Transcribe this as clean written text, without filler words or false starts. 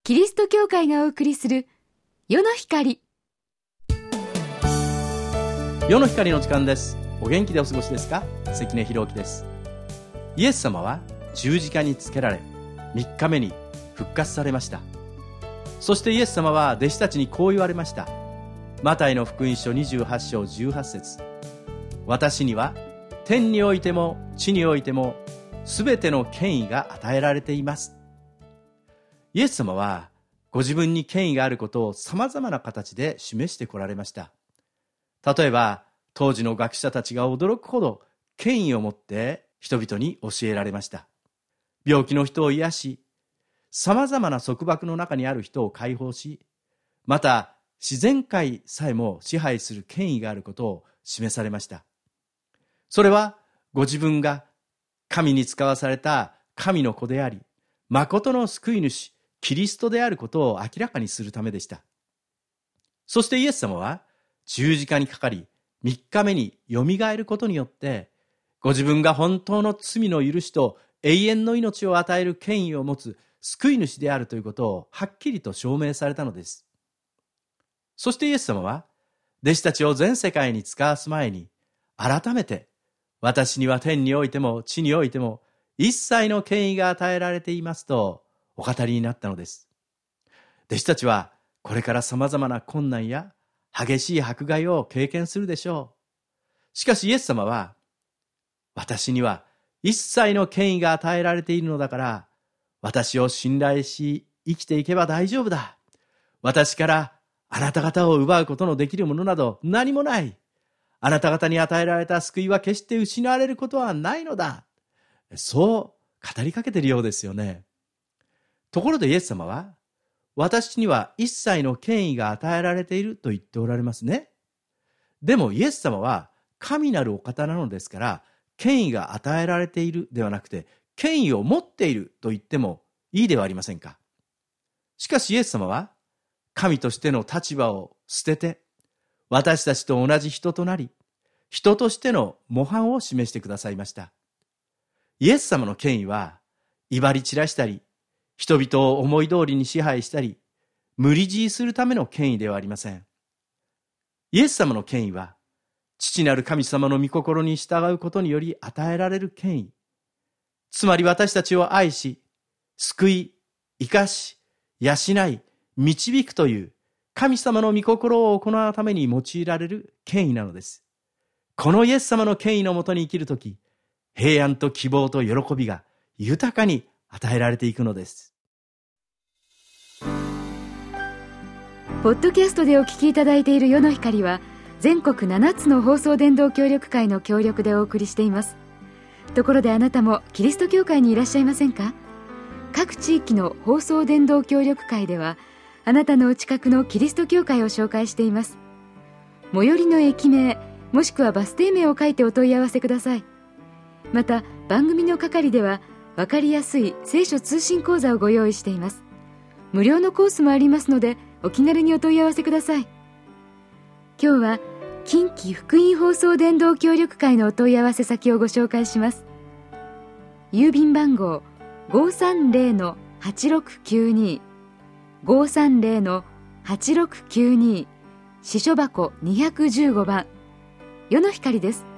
キリスト教会がお送りする世の光。 世の光の時間です。お元気でお過ごしですか？関根弘樹です。イエス様は十字架につけられ3日目に復活されました。そしてイエス様は弟子たちにこう言われました。マタイの福音書28章18節、私には天においても地においてもすべての権威が与えられています。イエス様はご自分に権威があることをさまざまな形で示してこられました。例えば当時の学者たちが驚くほど権威を持って人々に教えられました。病気の人を癒し、さまざまな束縛の中にある人を解放し、また自然界さえも支配する権威があることを示されました。それはご自分が神に使わされた神の子であり、誠の救い主キリストであることを明らかにするためでした。そしてイエス様は十字架にかかり3日目によみがえることによって、ご自分が本当の罪の許しと永遠の命を与える権威を持つ救い主であるということをはっきりと証明されたのです。そしてイエス様は弟子たちを全世界に使わす前に、改めて私には天においても地においても一切の権威が与えられていますとお語りになったのです。弟子たちはこれからさまざまな困難や激しい迫害を経験するでしょう。しかしイエス様は、私には一切の権威が与えられているのだから、私を信頼し生きていけば大丈夫だ。私からあなた方を奪うことのできるものなど何もない。あなた方に与えられた救いは決して失われることはないのだ。そう語りかけているようですよね。ところでイエス様は、私には一切の権威が与えられていると言っておられますね。でもイエス様は神なるお方なのですから、権威が与えられているではなくて、権威を持っていると言ってもいいではありませんか。しかしイエス様は神としての立場を捨てて、私たちと同じ人となり、人としての模範を示してくださいました。イエス様の権威は威張り散らしたり、人々を思い通りに支配したり、無理強いするための権威ではありません。イエス様の権威は、父なる神様の御心に従うことにより与えられる権威。つまり私たちを愛し、救い、生かし、養い、導くという神様の御心を行うために用いられる権威なのです。このイエス様の権威のもとに生きるとき、平安と希望と喜びが豊かに与えられていくのです。 ポッドキャストでお聞きいただいている世の光は、全国7つの放送伝道協力会の協力でお送りしています。ところであなたもキリスト教会にいらっしゃいませんか？各地域の放送伝道協力会では、あなたのお近くのキリスト教会を紹介しています。最寄りの駅名もしくはバス停名を書いてお問い合わせください。また番組の係では分かりやすい聖書通信講座をご用意しています。無料のコースもありますので、お気軽にお問い合わせください。今日は近畿福音放送伝道協力会のお問い合わせ先をご紹介します。郵便番号 530-8692 530-8692、支所箱215番、世の光です。